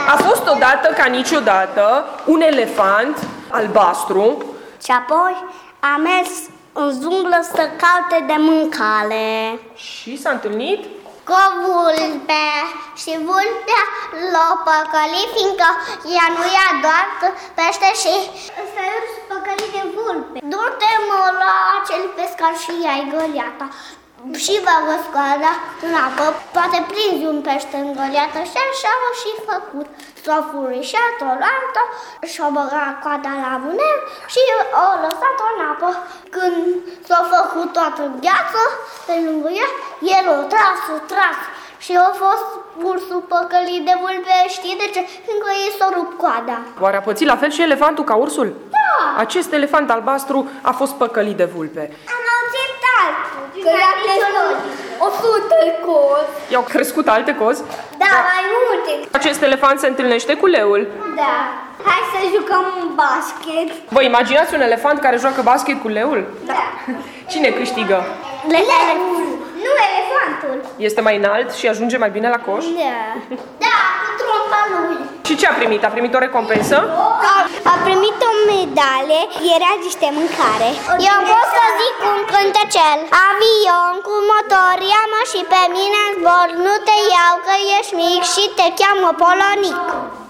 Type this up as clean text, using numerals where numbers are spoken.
A fost odată ca niciodată un elefant albastru. Și apoi a mers în junglă să caute de mâncare. Și s-a întâlnit Cu o vulpe. Și vulpea l-a păcălit, fiindcă ea nu ia doar pește și felul păcălit de vulpe. Du-te, mă, la acel pescar și ia-i găleata. Și bagă scoada în apă, poate prinzi un pește în găleată și așa a și făcut. S-a furișat o lantă și-a băgat coada la mâner și a lăsat-o în apă. Când s-a făcut toată gheață pe lângă ea, el a tras și a fost ursul păcălit de vulpe. Știi de ce? Fiindcă ei s-a rupt coada. Oare a pățit la fel și elefantul ca ursul? Da! Acest elefant albastru a fost păcălit de vulpe. Am auzit altul, că i-a crescut 100 cozi. I-au crescut alte cozi? Da, mai multe. Acest elefant se întâlnește cu leul. Da. Hai să jucăm un basket. Vă imaginați un elefant care joacă basket cu leul? Da. Cine câștigă? Leul. Nu elefantul. Este mai înalt și ajunge mai bine la coș? Da. Da, cu trompa lui. Și ce a primit? A primit o recompensă? A primit o medalie, era niște mâncare. Eu pot să zic un cântecel. Avion cu motor, ia-mă și pe mine în zbor, nu te iau că ești mic și te cheamă Polonic.